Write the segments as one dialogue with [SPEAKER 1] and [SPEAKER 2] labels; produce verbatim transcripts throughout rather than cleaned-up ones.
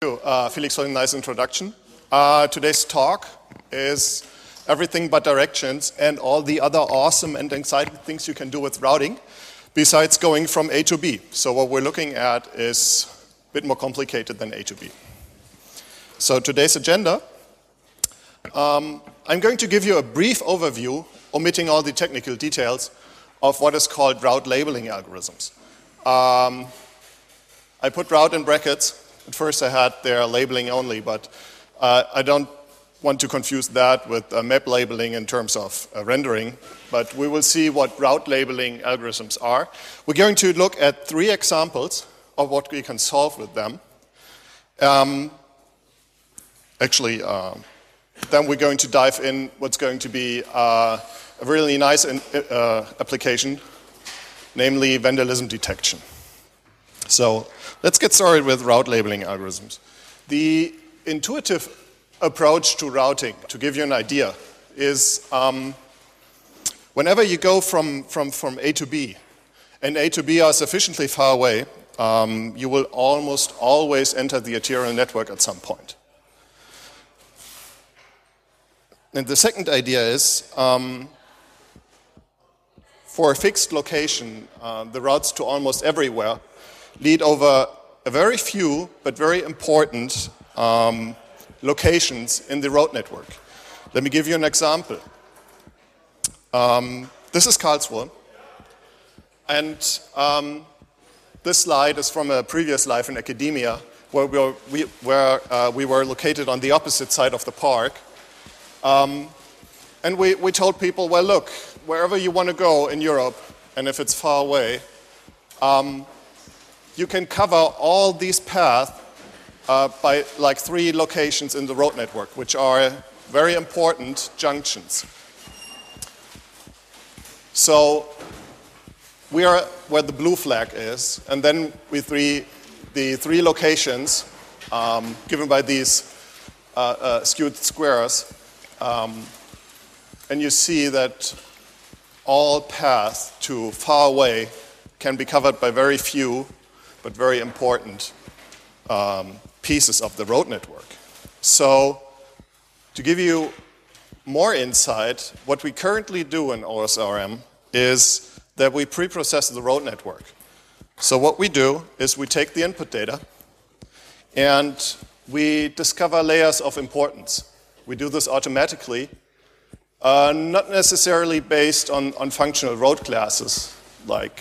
[SPEAKER 1] Uh, Felix, for a nice introduction. Uh, today's talk is everything but directions and all the other awesome and exciting things you can do with routing besides going from A to B. So what we're looking at is a bit more complicated than A to B. So today's agenda, um, I'm going to give you a brief overview, omitting all the technical details, of what is called route labeling algorithms. Um, I put route in brackets. At first I had their labeling only, but uh, I don't want to confuse that with uh, map labeling in terms of uh, rendering, but we will see what route labeling algorithms are. We're going to look at three examples of what we can solve with them. Um, actually, uh, then we're going to dive in what's going to be uh, a really nice in, uh, application, namely vandalism detection. So let's get started with route labeling algorithms. The intuitive approach to routing, to give you an idea, is um, whenever you go from, from, from A to B, and A to B are sufficiently far away, um, you will almost always enter the arterial network at some point. And the second idea is, um, for a fixed location, uh, the routes to almost everywhere lead over a very few but very important um, locations in the road network. Let me give you an example. Um, this is Karlsruhe, and um, this slide is from a previous life in academia where we were, we, where, uh, we were located on the opposite side of the park. Um, and we, we told people, well, look, wherever you want to go in Europe, and if it's far away, um, you can cover all these paths uh, by like three locations in the road network, which are very important junctions. So we are where the blue flag is, and then we three, the three locations um, given by these uh, uh, skewed squares, um, and you see that all paths to far away can be covered by very few but very important um, pieces of the road network. So to give you more insight, what we currently do in O S R M is that we pre-process the road network. So what we do is we take the input data and we discover layers of importance. We do this automatically, uh, not necessarily based on, on functional road classes like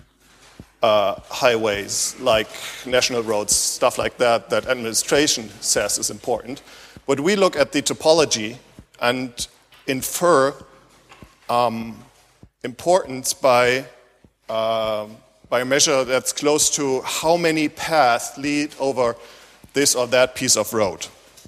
[SPEAKER 1] Uh, highways, like national roads, stuff like that, that administration says is important. But we look at the topology and infer um, importance by, uh, by a measure that's close to how many paths lead over this or that piece of road.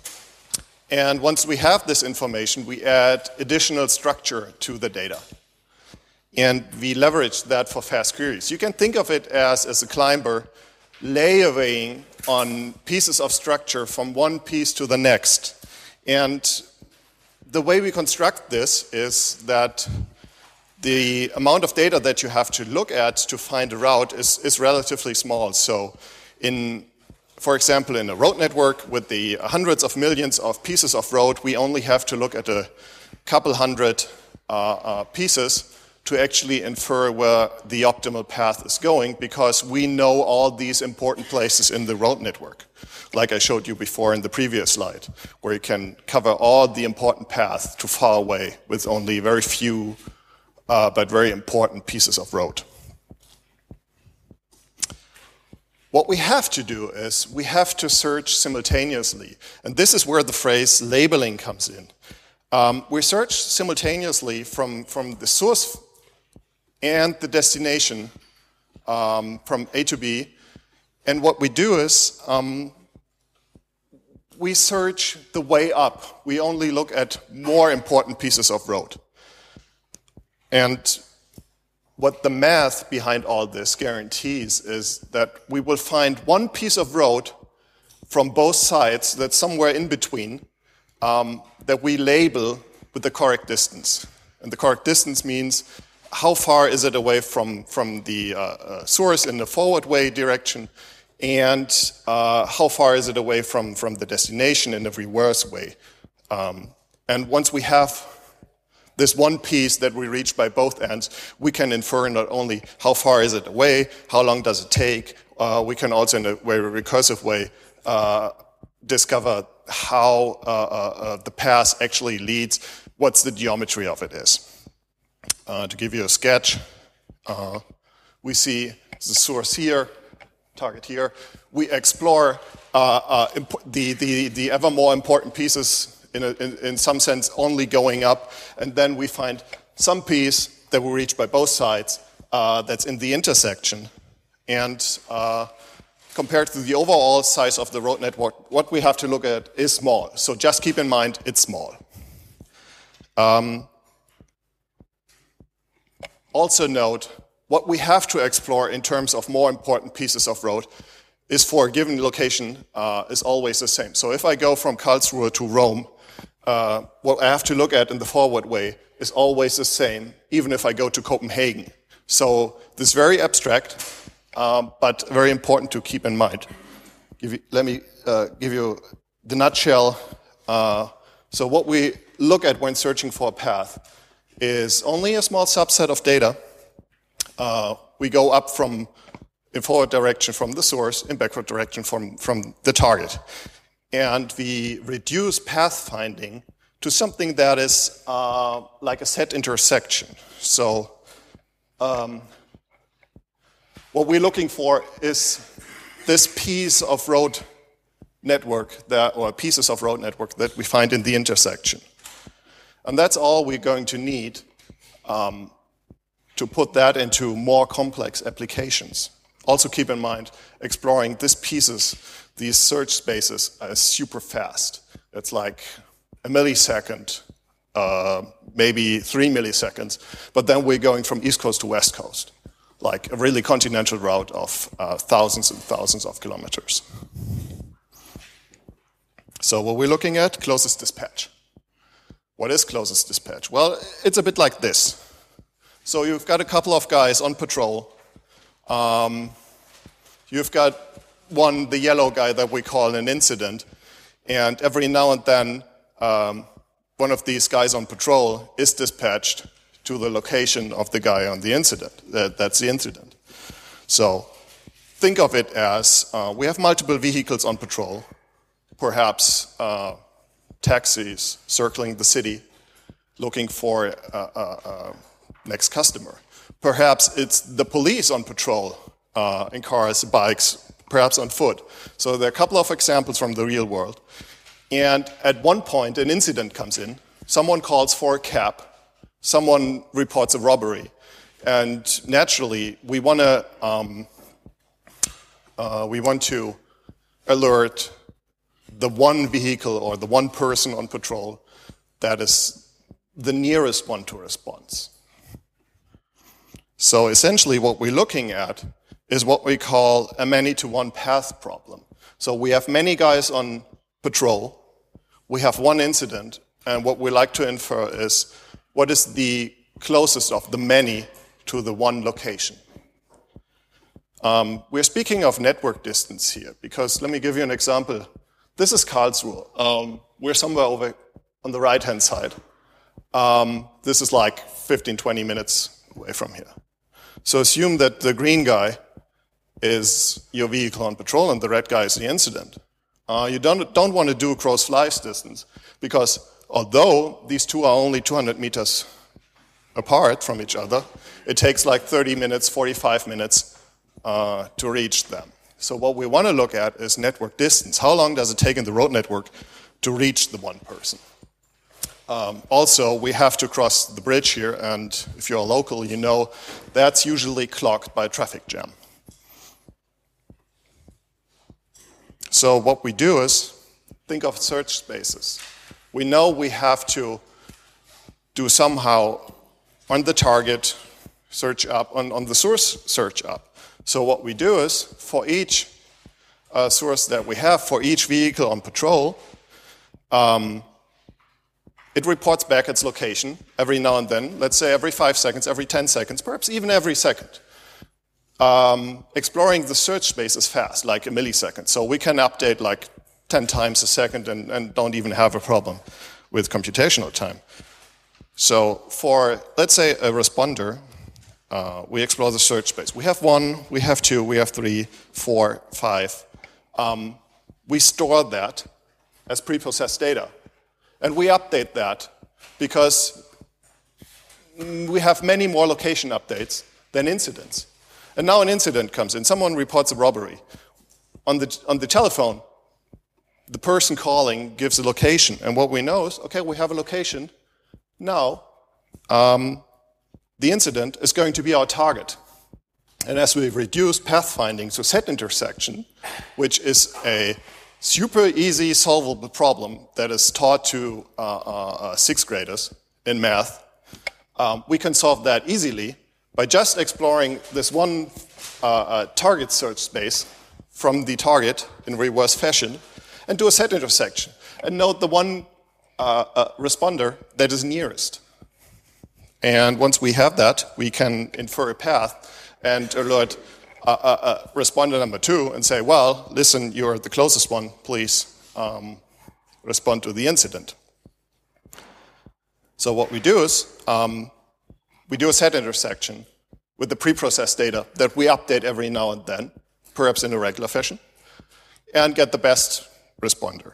[SPEAKER 1] And once we have this information, we add additional structure to the data. And we leverage that for fast queries. You can think of it as, as a climber layering on pieces of structure from one piece to the next. And the way we construct this is that the amount of data that you have to look at to find a route is, is relatively small. So in, for example, in a road network with the hundreds of millions of pieces of road, we only have to look at a couple hundred uh, uh, pieces to actually infer where the optimal path is going, because we know all these important places in the road network, like I showed you before in the previous slide, where you can cover all the important paths to far away with only very few uh, but very important pieces of road. What we have to do is we have to search simultaneously, and this is where the phrase labeling comes in. Um, we search simultaneously from, from the source and the destination um, from A to B. And what we do is um, we search the way up. We only look at more important pieces of road. And what the math behind all this guarantees is that we will find one piece of road from both sides that's somewhere in between um, that we label with the correct distance. And the correct distance means how far is it away from, from the uh, uh, source in the forward way direction, and uh, how far is it away from, from the destination in a reverse way. Um, and once we have this one piece that we reach by both ends, we can infer not only how far is it away, how long does it take, uh, we can also in a very recursive way uh, discover how uh, uh, the path actually leads, what's the geometry of it is. Uh, to give you a sketch, uh, we see the source here, target here. We explore uh, uh, the, the, the ever more important pieces in, a, in, in some sense only going up, and then we find some piece that we reach by both sides uh, that's in the intersection. And uh, compared to the overall size of the road network, what we have to look at is small. So just keep in mind it's small. Um, also note, what we have to explore in terms of more important pieces of road is for a given location uh, is always the same. So if I go from Karlsruhe to Rome, uh, what I have to look at in the forward way is always the same, even if I go to Copenhagen. So this is very abstract, um, but very important to keep in mind. Give you, let me uh, give you the nutshell. Uh, so what we look at when searching for a path is only a small subset of data. Uh, we go up from in forward direction from the source, in backward direction from, from the target. And we reduce pathfinding to something that is uh, like a set intersection. So um, what we're looking for is this piece of road network, that, or pieces of road network that we find in the intersection. And that's all we're going to need um, to put that into more complex applications. Also keep in mind, exploring these pieces, these search spaces, are super fast. It's like a millisecond, uh, maybe three milliseconds, but then we're going from East Coast to West Coast, like a really continental route of uh, thousands and thousands of kilometers. So what we're looking at, closest dispatch. What is closest dispatch? Well, it's a bit like this. So you've got a couple of guys on patrol. Um, you've got one, the yellow guy that we call an incident, and every now and then um, one of these guys on patrol is dispatched to the location of the guy on the incident. That, that's the incident. So think of it as uh, we have multiple vehicles on patrol, perhaps uh, taxis circling the city looking for uh, uh, uh, next customer. Perhaps it's the police on patrol uh, in cars, bikes, perhaps on foot. So there are a couple of examples from the real world. And at one point, an incident comes in. Someone calls for a cab. Someone reports a robbery. And naturally, we want to um, uh, we want to alert the one vehicle or the one person on patrol that is the nearest one to response. So essentially what we're looking at is what we call a many-to-one path problem. So we have many guys on patrol, we have one incident, and what we like to infer is what is the closest of the many to the one location. Um, we're speaking of network distance here, because let me give you an example. This is Karlsruhe. Um, we're somewhere over on the right-hand side. Um, this is like fifteen, twenty minutes away from here. So assume that the green guy is your vehicle on patrol and the red guy is the incident. Uh, you don't, don't want to do cross flies distance, because although these two are only two hundred meters apart from each other, it takes like thirty minutes, forty-five minutes uh, to reach them. So what we want to look at is network distance. How long does it take in the road network to reach the one person? Um, also, we have to cross the bridge here, and if you're a local, you know that's usually clogged by a traffic jam. So what we do is think of search spaces. We know we have to do somehow on the target search up, on, on the source search up. So what we do is for each uh, source that we have, for each vehicle on patrol, um, it reports back its location every now and then, let's say every five seconds, every ten seconds, perhaps even every second. um, exploring the search space is fast, like a millisecond. So we can update like ten times a second and, and don't even have a problem with computational time. So for, let's say, a responder, uh, we explore the search space. We have one, we have two, we have three, four, five. Um, we store that as preprocessed data. And we update that because we have many more location updates than incidents. And now an incident comes in. Someone reports a robbery. On the, on the telephone, the person calling gives a location. And what we know is, okay, we have a location. Now, um, the incident is going to be our target. And as we reduce pathfinding to set intersection, which is a super easy solvable problem that is taught to uh, uh, sixth graders in math, um, we can solve that easily by just exploring this one uh, uh, target search space from the target in reverse fashion and do a set intersection and note the one uh, uh, responder that is nearest. And once we have that, we can infer a path and alert uh, uh, uh, responder number two and say, well, listen, you're the closest one, please um, respond to the incident. So what we do is, um, we do a set intersection with the preprocessed data that we update every now and then, perhaps in a regular fashion, and get the best responder.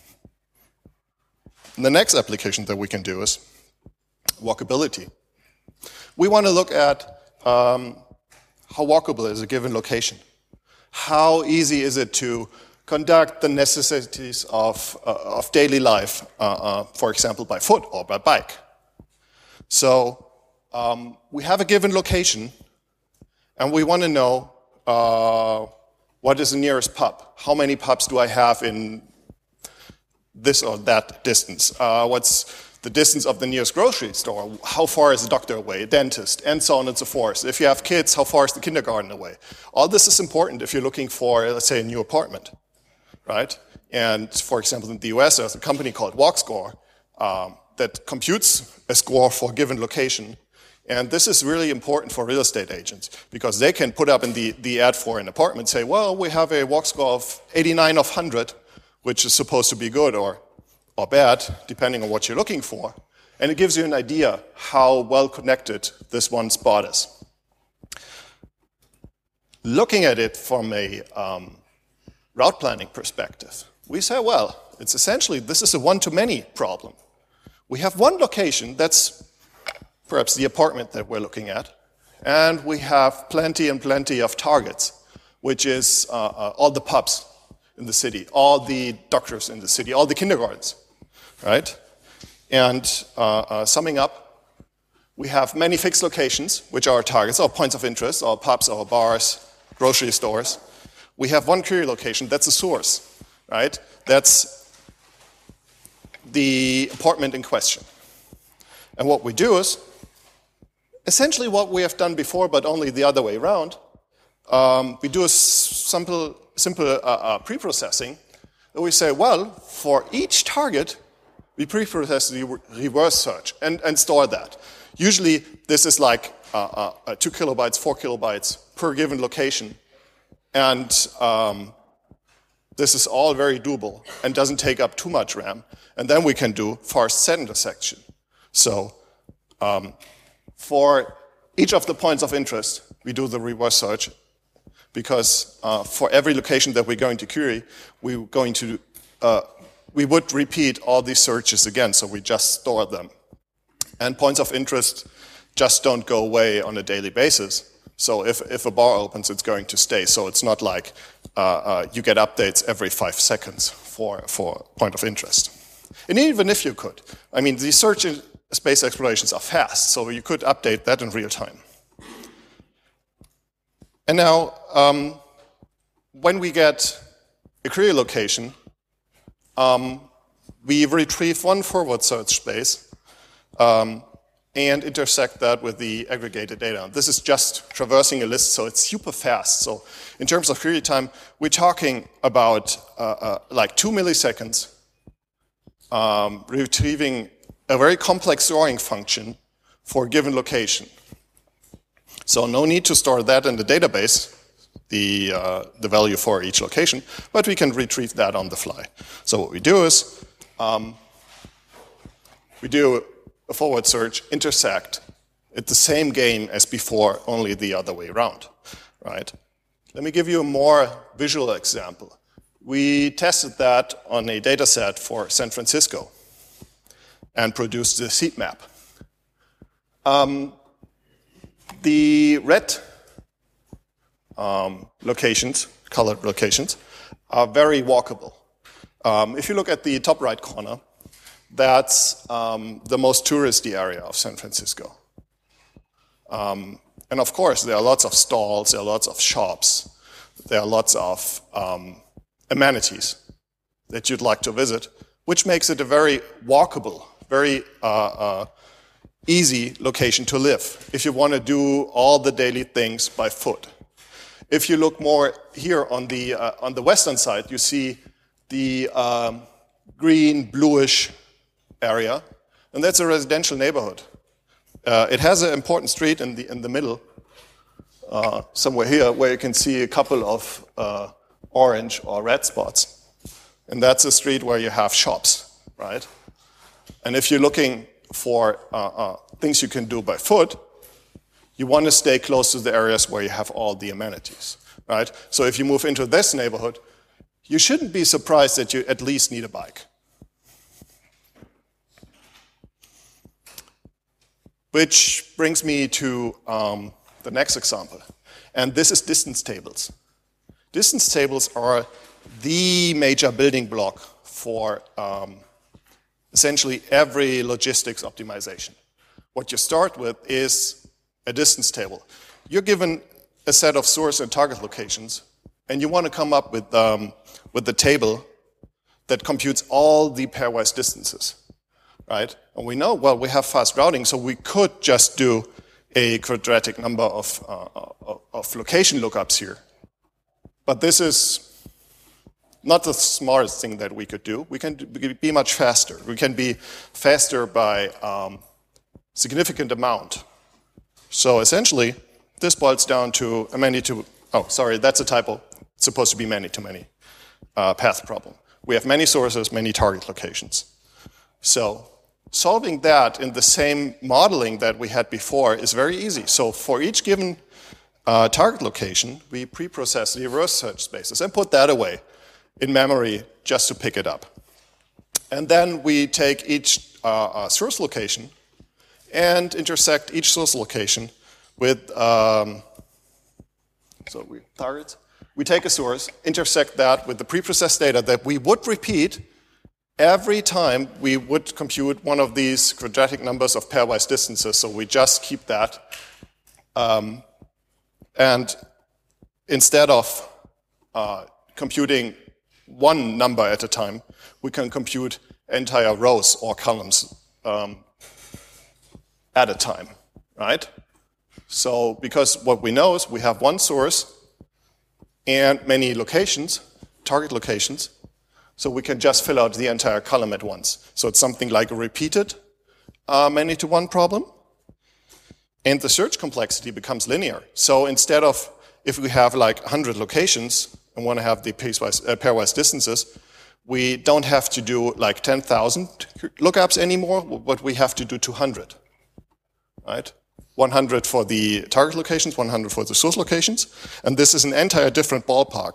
[SPEAKER 1] And the next application that we can do is walkability. We want to look at um, how walkable is a given location. How easy is it to conduct the necessities of, uh, of daily life, uh, uh, for example, by foot or by bike. So um, we have a given location, and we want to know uh, what is the nearest pub. How many pubs do I have in this or that distance? Uh, what's the distance of the nearest grocery store? How far is the doctor away, a dentist, and so on and so forth. If you have kids, how far is the kindergarten away? All this is important if you're looking for, let's say, a new apartment, right? And for example, in the U S, there's a company called WalkScore um, that computes a score for a given location. And this is really important for real estate agents because they can put up in the, the ad for an apartment, say, well, we have a WalkScore of eighty-nine of one hundred, which is supposed to be good or or bad, depending on what you're looking for. And it gives you an idea how well connected this one spot is. Looking at it from a um, route planning perspective, we say, well, it's essentially, this is a one-to-many problem. We have one location that's perhaps the apartment that we're looking at, and we have plenty and plenty of targets, which is uh, uh, all the pubs in the city, all the doctors in the city, all the kindergartens, right? And uh, uh, summing up, we have many fixed locations, which are our targets, our points of interest, our pubs, our bars, grocery stores. We have one query location, that's a source, right? That's the apartment in question. And what we do is, essentially what we have done before, but only the other way around, um, we do a simple simple uh, uh, pre-processing, that we say, well, for each target, we pre-process the re reverse search and, and store that. Usually, this is like uh, uh, two kilobytes, four kilobytes per given location. And um, this is all very doable and doesn't take up too much RAM. And then we can do fast set intersection. So um, for each of the points of interest, we do the reverse search because uh, for every location that we're going to query, we're going to, uh, we would repeat all these searches again, so we just store them. And points of interest just don't go away on a daily basis. So if, if a bar opens, it's going to stay. So it's not like uh, uh, you get updates every five seconds for, for point of interest. And even if you could, I mean, these search space explorations are fast, so you could update that in real time. And now, um, when we get a query location, um, we retrieve one forward search space um, and intersect that with the aggregated data. This is just traversing a list, so it's super fast. So in terms of query time, we're talking about uh, uh, like two milliseconds um, retrieving a very complex storing function for a given location. So no need to store that in the database, the, uh, the value for each location, but we can retrieve that on the fly. So what we do is, um, we do a forward search, intersect. It's the same game as before, only the other way around, right? Let me give you a more visual example. We tested that on a data set for San Francisco and produced this heat map. Um, the red um, locations, colored locations, are very walkable. Um, if you look at the top right corner, that's um, the most touristy area of San Francisco. Um, and of course, there are lots of stalls, there are lots of shops, there are lots of um, amenities that you'd like to visit, which makes it a very walkable, very uh, uh, easy location to live if you want to do all the daily things by foot. If you look more here on the, uh, on the western side, you see the um, green, bluish area, and that's a residential neighborhood. Uh, it has an important street in the, in the middle, uh, somewhere here, where you can see a couple of uh, orange or red spots. And that's a street where you have shops, right? And if you're looking for uh, uh, things you can do by foot, you want to stay close to the areas where you have all the amenities, right? So if you move into this neighborhood, you shouldn't be surprised that you at least need a bike. Which brings me to um, the next example. And this is distance tables. Distance tables are the major building block for um, essentially every logistics optimization. What you start with is a distance table. You're given a set of source and target locations, and you want to come up with, um, with the table that computes all the pairwise distances. Right? And we know, well, we have fast routing, so we could just do a quadratic number of, uh, of location lookups here. But this is not the smartest thing that we could do. We can be much faster. We can be faster by um, significant amount. So essentially, this boils down to a many-to, oh, sorry, that's a typo. It's supposed to be many-to-many uh, path problem. We have many sources, many target locations. So solving that in the same modeling that we had before is very easy. So for each given uh, target location, we pre-process the reverse search spaces and put that away in memory just to pick it up. And then we take each uh, uh, source location and intersect each source location with, um, so we target, we take a source, intersect that with the pre-processed data that we would repeat every time we would compute one of these quadratic numbers of pairwise distances, so we just keep that. Um, and instead of uh, computing one number at a time, we can compute entire rows or columns um, at a time, right? So because what we know is we have one source and many locations, target locations, so we can just fill out the entire column at once. So it's something like a repeated uh, many-to-one problem. And the search complexity becomes linear. So instead of, if we have like one hundred locations and want to have the piecewise, uh, pairwise distances, we don't have to do like ten thousand lookups anymore, but we have to do two hundred, right? one hundred for the target locations, one hundred for the source locations. And this is an entire different ballpark.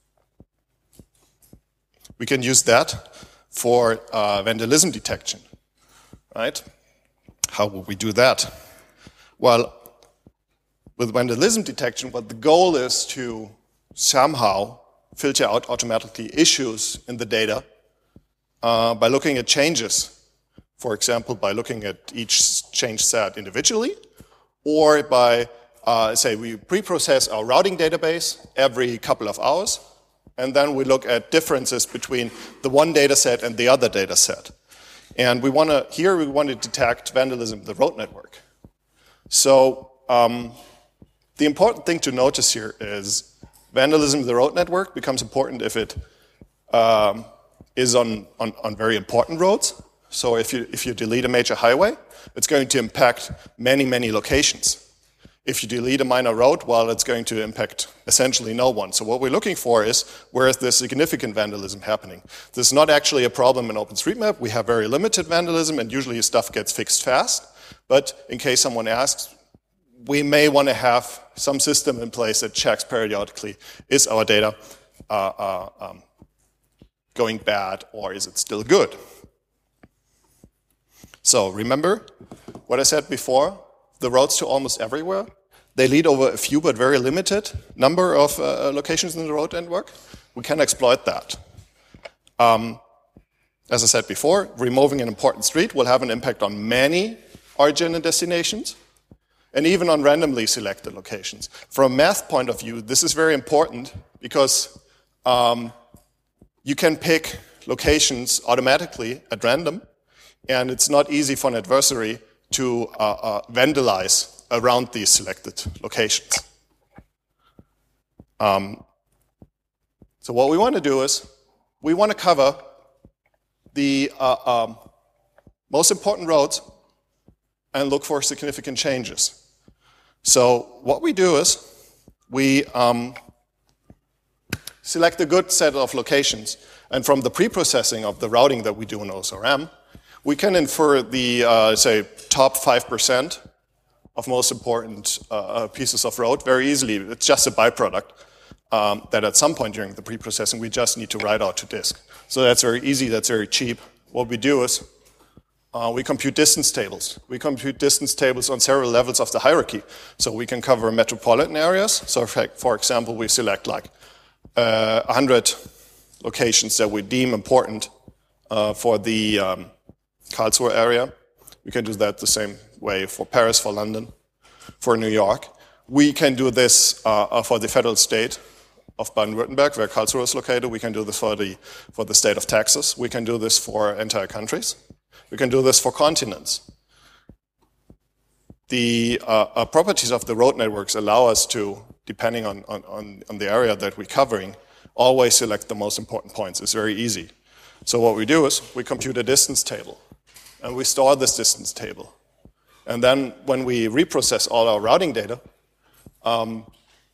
[SPEAKER 1] We can use that for uh, vandalism detection, right? How will we do that? Well, with vandalism detection, what the goal is to somehow filter out automatically issues in the data uh, by looking at changes. For example, by looking at each change set individually, or by, uh, say, we pre-process our routing database every couple of hours, and then we look at differences between the one data set and the other data set. And we want to, here we want to detect vandalism in the road network. So um, the important thing to notice here is vandalism in the road network becomes important if it um, is on, on, on very important roads. So if you, if you delete a major highway, it's going to impact many, many locations. If you delete a minor road, well, it's going to impact essentially no one. So what we're looking for is, where is the significant vandalism happening? This is not actually a problem in OpenStreetMap. We have very limited vandalism, and usually stuff gets fixed fast. But in case someone asks, we may want to have some system in place that checks periodically, is our data uh, uh, um, going bad, or is it still good? So remember what I said before, the roads to almost everywhere, they lead over a few but very limited number of uh, locations in the road network. We can exploit that. Um, as I said before, removing an important street will have an impact on many origin and destinations, and even on randomly selected locations. From a math point of view, this is very important because um, you can pick locations automatically at random, and it's not easy for an adversary to uh, uh, vandalize around these selected locations. Um, so what we want to do is, we want to cover the uh, um, most important roads and look for significant changes. So what we do is, we um, select a good set of locations, and from the pre-processing of the routing that we do in O S R M, we can infer the, uh, say, top five percent of most important uh, pieces of road very easily. It's just a byproduct um, that at some point during the pre-processing we just need to write out to disk. So that's very easy, that's very cheap. What we do is uh, we compute distance tables. We compute distance tables on several levels of the hierarchy. So we can cover metropolitan areas. So for, for example, we select like uh, one hundred locations that we deem important uh, for the um, Karlsruhe area. We can do that the same way for Paris, for London, for New York. We can do this uh, for the federal state of Baden-Württemberg, where Karlsruhe is located. We can do this for the, for the state of Texas. We can do this for entire countries. We can do this for continents. The uh, uh, properties of the road networks allow us to, depending on, on, on the area that we're covering, always select the most important points. It's very easy. So what we do is we compute a distance table, and we store this distance table. And then when we reprocess all our routing data, um,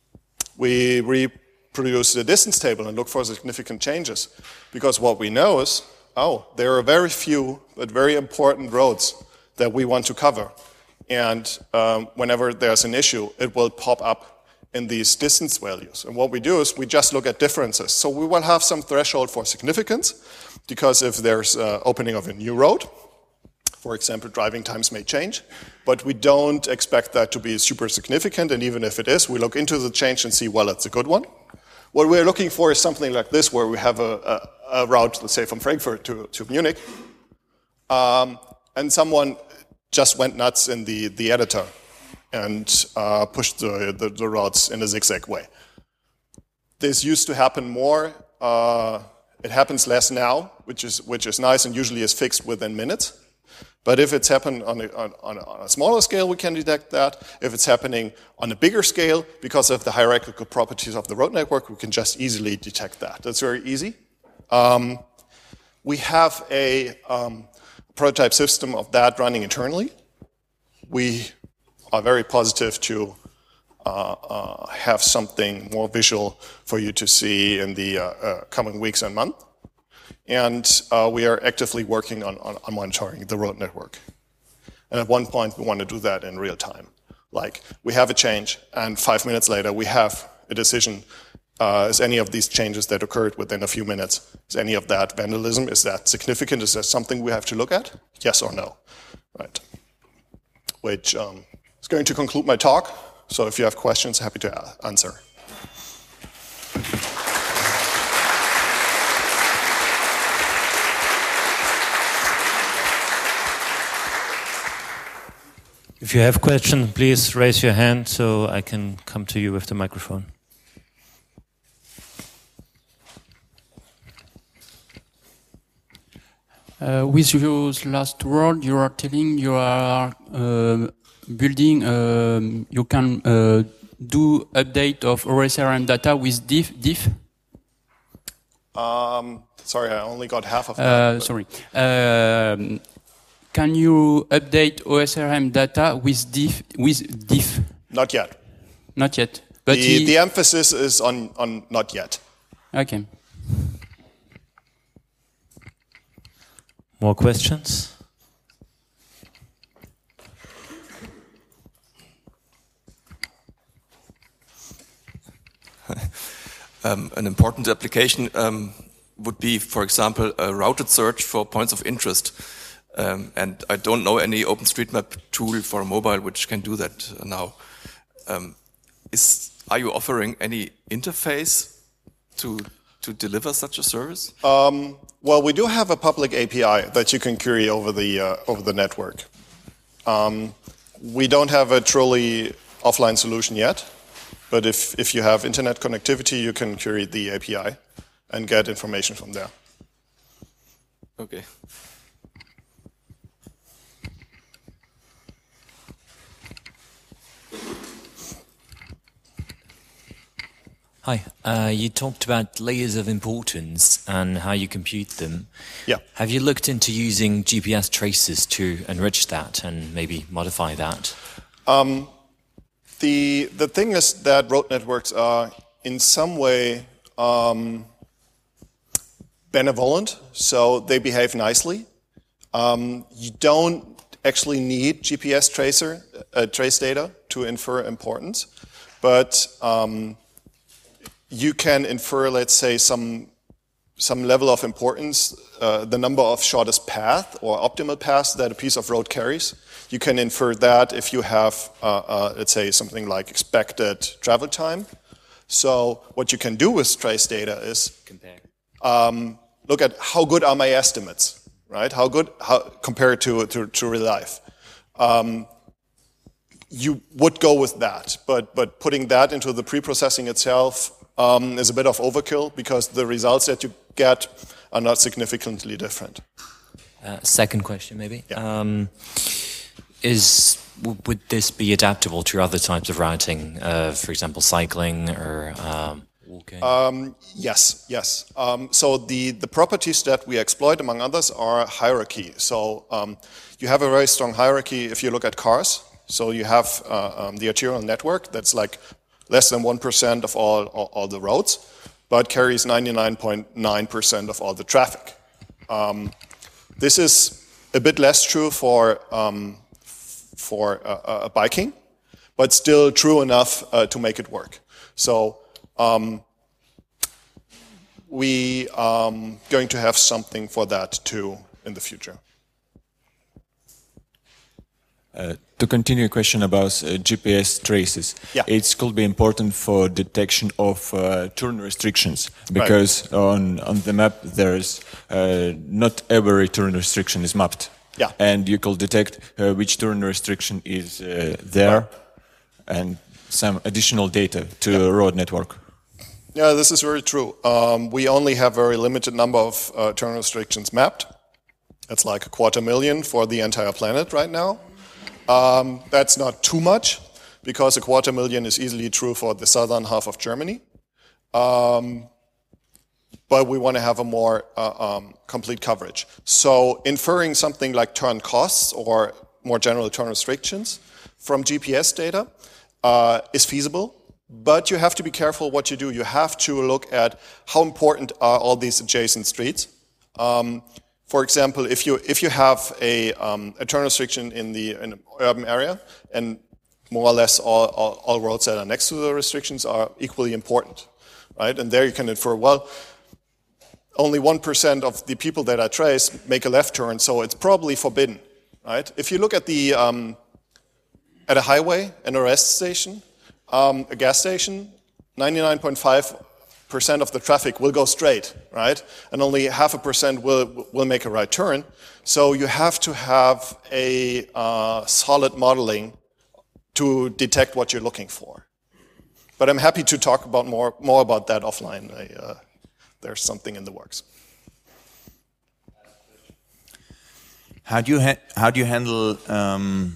[SPEAKER 1] we reproduce the distance table and look for significant changes. Because what we know is, oh, there are very few but very important roads that we want to cover. And um, whenever there's an issue, it will pop up in these distance values. And what we do is we just look at differences. So we will have some threshold for significance, because if there's uh, opening of a new road, for example, driving times may change, but we don't expect that to be super significant, and even if it is, we look into the change and see, well, it's a good one. What we're looking for is something like this, where we have a, a, a route, let's say, from Frankfurt to, to Munich, um, and someone just went nuts in the, the editor and uh, pushed the, the, the routes in a zigzag way. This used to happen more. Uh, it happens less now, which is, which is nice and usually is fixed within minutes. But if it's happened on a, on, on a smaller scale, we can detect that. If it's happening on a bigger scale, because of the hierarchical properties of the road network, we can just easily detect that. That's very easy. Um, we have a um, prototype system of that running internally. We are very positive to uh, uh, have something more visual for you to see in the uh, uh, coming weeks and months. And uh, we are actively working on, on, on monitoring the road network. And at one point, we want to do that in real time. Like, we have a change, and five minutes later, we have a decision. Uh, is any of these changes that occurred within a few minutes, is any of that vandalism? Is that significant? Is that something we have to look at? Yes or no? Right. Which um, is going to conclude my talk. So if you have questions, happy to answer.
[SPEAKER 2] If you have questions, please raise your hand so I can come to you with the microphone.
[SPEAKER 3] Uh, with your last word, you are telling you are uh, building, um, you can uh, do update of O S R M data with diff? diff?
[SPEAKER 1] Um, sorry, I only got half of that.
[SPEAKER 3] Uh, sorry. Um, Can you update O S R M data with diff? With diff?
[SPEAKER 1] Not yet.
[SPEAKER 3] Not yet. But
[SPEAKER 1] the,
[SPEAKER 3] he...
[SPEAKER 1] the emphasis is on, on not yet.
[SPEAKER 3] Okay.
[SPEAKER 2] More questions?
[SPEAKER 4] um, an important application um, would be, for example, a routed search for points of interest. Um, and I don't know any OpenStreetMap tool for mobile which can do that now. Um, is, are you offering any interface to, to deliver such a service?
[SPEAKER 1] Um, well, we do have a public A P I that you can query over the, uh, over the network. Um, we don't have a truly offline solution yet, but if, if you have internet connectivity, you can query the A P I and get information from there.
[SPEAKER 4] Okay.
[SPEAKER 5] Hi, uh, you talked about layers of importance and how you compute them.
[SPEAKER 1] Yeah.
[SPEAKER 5] Have you looked into using G P S traces to enrich that and maybe modify that?
[SPEAKER 1] Um, the, the thing is that road networks are in some way um, benevolent, so they behave nicely. Um, you don't actually need G P S tracer, uh, trace data to infer importance, but um, you can infer, let's say, some some level of importance, uh, the number of shortest path or optimal paths that a piece of road carries. You can infer that if you have, uh, uh, let's say, something like expected travel time. So what you can do with trace data is
[SPEAKER 5] compare.
[SPEAKER 1] Um, look at how good are my estimates, right? How good how, compared to, to, to real life. Um, you would go with that, but, but putting that into the pre-processing itself Um, is a bit of overkill because the results that you get are not significantly different.
[SPEAKER 5] Uh, second question, maybe.
[SPEAKER 1] Yeah.
[SPEAKER 5] Um, is would this be adaptable to other types of routing, uh, for example, cycling or um, walking?
[SPEAKER 1] Um, yes, yes. Um, so the, the properties that we exploit, among others, are hierarchy. So um, you have a very strong hierarchy if you look at cars. So you have uh, um, the arterial network that's like less than one percent of all, all, all the roads, but carries ninety-nine point nine percent of all the traffic. Um, this is a bit less true for, um, for uh, uh, biking, but still true enough uh, to make it work. So um, we are um, going to have something for that too in the future.
[SPEAKER 6] Uh, to continue a question about uh, G P S traces,
[SPEAKER 1] yeah.
[SPEAKER 6] it could be important for detection of uh, turn restrictions because right. on on the map there's uh, not every turn restriction is mapped.
[SPEAKER 1] Yeah.
[SPEAKER 6] And you could detect uh, which turn restriction is uh, there, right. and some additional data to yeah. a road network.
[SPEAKER 1] Yeah, this is very true. Um, we only have a very limited number of uh, turn restrictions mapped. It's like a quarter million for the entire planet right now. Um, that's not too much, because a quarter million is easily true for the southern half of Germany. Um, but we want to have a more uh, um, complete coverage. So inferring something like turn costs or more general turn restrictions from G P S data uh, is feasible, but you have to be careful what you do. You have to look at how important are all these adjacent streets. Um, For example, if you if you have a, um, a turn restriction in the in an urban area, and more or less all, all, all roads that are next to the restrictions are equally important, right? And there you can infer, well, only one percent of the people that I trace make a left turn, so it's probably forbidden, right? If you look at the um, at a highway, an arrest station, um, a gas station, ninety-nine point five percent of the traffic will go straight, right? And only half a percent will will make a right turn. So you have to have a uh, solid modeling to detect what you're looking for. But I'm happy to talk about more more about that offline. I, uh, there's something in the works.
[SPEAKER 7] How do you ha how do you handle um,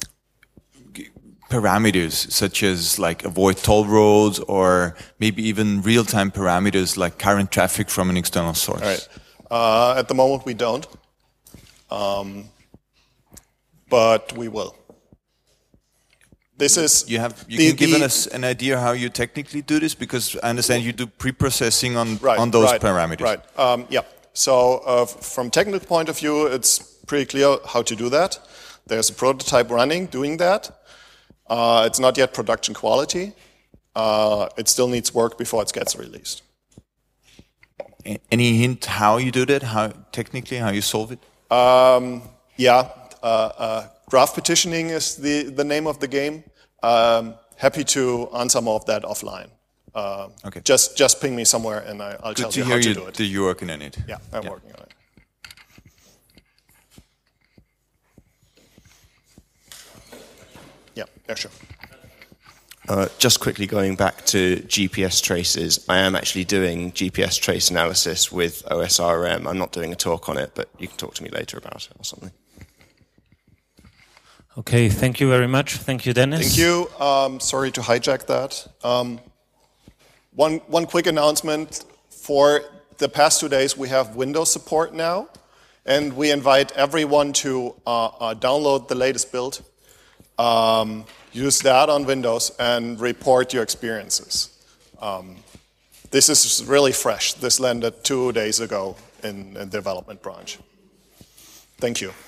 [SPEAKER 7] parameters such as like avoid toll roads or maybe even real-time parameters like current traffic from an external source?
[SPEAKER 1] All right. Uh, at the moment we don't, um, but we will. This is
[SPEAKER 7] You have you
[SPEAKER 1] the-
[SPEAKER 7] can give
[SPEAKER 1] the-
[SPEAKER 7] us an idea how you technically do this, because I understand you do pre-processing on
[SPEAKER 1] right,
[SPEAKER 7] on those
[SPEAKER 1] right,
[SPEAKER 7] parameters.
[SPEAKER 1] Right. Um, yeah. So uh, from technical point of view, it's pretty clear how to do that. There's a prototype running doing that. Uh, it's not yet production quality. Uh, it still needs work before it gets released.
[SPEAKER 7] A- Any hint how you do that? How technically how you solve it?
[SPEAKER 1] Um, yeah, uh, uh, graph petitioning is the, the name of the game. Um, happy to answer more of that offline. Uh,
[SPEAKER 7] Okay.
[SPEAKER 1] Just just ping me somewhere and I, I'll
[SPEAKER 7] Good
[SPEAKER 1] tell
[SPEAKER 7] to
[SPEAKER 1] you
[SPEAKER 7] hear
[SPEAKER 1] how to
[SPEAKER 7] you,
[SPEAKER 1] do it.
[SPEAKER 7] that you're working on it.
[SPEAKER 1] Yeah, I'm working on it. Yeah, yeah, sure.
[SPEAKER 8] Uh, just quickly going back to G P S traces, I am actually doing G P S trace analysis with O S R M. I'm not doing a talk on it, but you can talk to me later about it or something.
[SPEAKER 2] Okay, thank you very much. Thank you, Dennis.
[SPEAKER 1] Thank you. Um, sorry to hijack that. Um, one, one quick announcement. For the past two days, we have Windows support now, and we invite everyone to uh, uh, download the latest build, um, use that on Windows, and report your experiences. Um, this is really fresh. This landed two days ago in, in the development branch. Thank you.